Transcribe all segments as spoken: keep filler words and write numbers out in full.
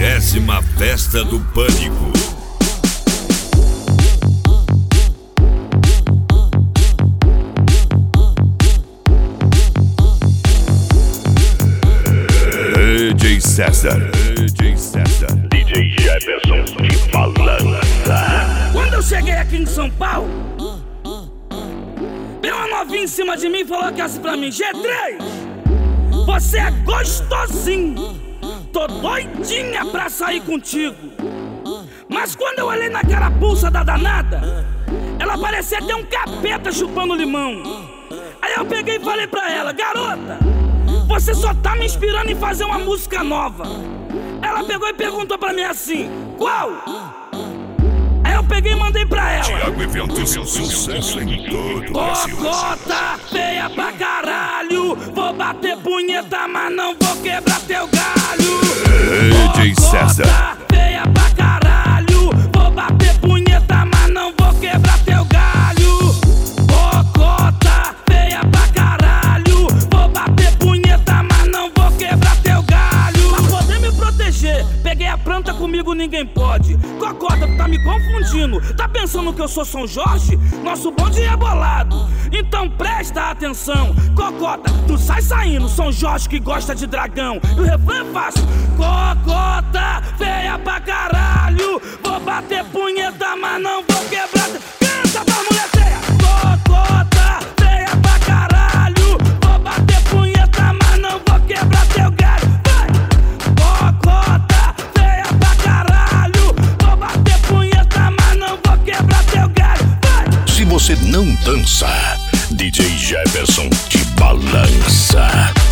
Vigésima Festa do Pânico. D J César, D J César, D J Jefferson de Balança. Quando eu cheguei aqui em São Paulo, veio uma novinha em cima de mim e falou que assim pra mim: G três, você é gostosinho, tô doidinha pra sair contigo. Mas quando eu olhei na carapuça da danada, ela parecia ter um capeta chupando limão. Aí eu peguei e falei pra ela: garota, você só tá me inspirando em fazer uma música nova. Ela pegou e perguntou pra mim assim: qual? Aí eu peguei e mandei pra ela: Thiago Eventos, sucesso em todo o Brasil. Cocota feia pra caralho, vou bater punheta, mas não vou quebrar teu galho. D J César. Cocota feia pra caralho, vou bater punheta, mas não vou quebrar teu galho. Cocota feia pra caralho, vou bater punheta, mas não vou quebrar teu galho. Pra poder me proteger, peguei a planta, comigo ninguém pode. Cocota, tu tá me confundindo, tá pensando que eu sou São Jorge? Nosso bonde é bolado, então presta atenção. Cocota, tu sai saindo, São Jorge que gosta de dragão. E o refrão é fácil: cocota feia pra caralho, vou bater punheta, mas não vou quebrar. Canta pra mulher feia. Cocota feia pra caralho, vou bater punheta, mas não vou quebrar teu galho. Vai! Cocota feia pra caralho, vou bater punheta, mas não vou quebrar teu galho. Vai! Se você não dança, D J Jefferson de Balança.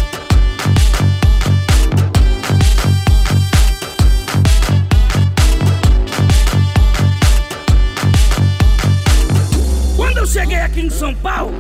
Quando eu cheguei aqui em São Paulo,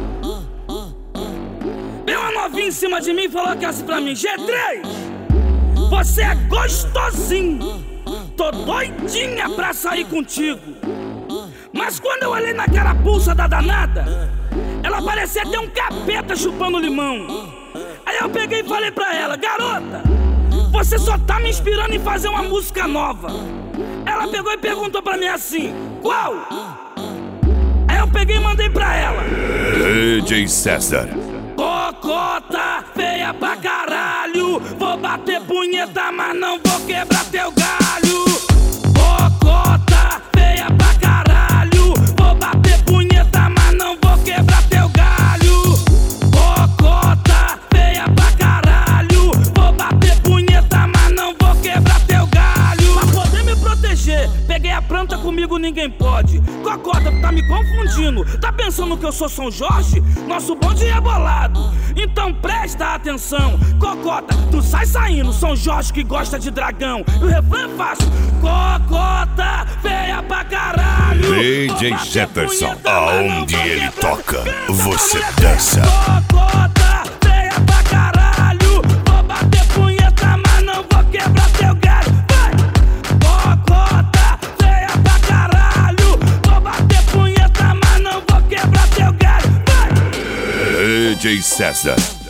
veio uma novinha em cima de mim e falou que assim pra mim: G três, você é gostosinho, tô doidinha pra sair contigo. Mas quando eu olhei na carapuça da danada, ela parecia ter um capeta chupando limão. Aí eu peguei e falei pra ela: garota, você só tá me inspirando em fazer uma música nova. Ela pegou e perguntou pra mim assim: qual? Aí eu peguei e mandei pra ela: D J César. cocota feia pra caralho, vou bater punheta, mas não vou quebrar teu galho. Cocota feia pra caralho, vou bater punheta, mas não vou quebrar teu galho. Cocota feia pra caralho, vou bater punheta, mas não vou quebrar teu galho. Pra poder me proteger, peguei a planta, comigo ninguém pode. Cocota, tu tá me confundindo, tá pensando que eu sou São Jorge? Nosso bonde é bolado, então presta atenção. Cocota, tu sai saindo, São Jorge que gosta de dragão. E o refrão é fácil: cocota feia pra caralho, D J Jefferson, aonde ele toca, você dança. Cocota feia pra caralho, vou bater punheta, mas não vou quebrar teu galho. Vai! Cocota feia pra caralho, vou bater punheta, mas não vou quebrar teu galho. Vai! D J César.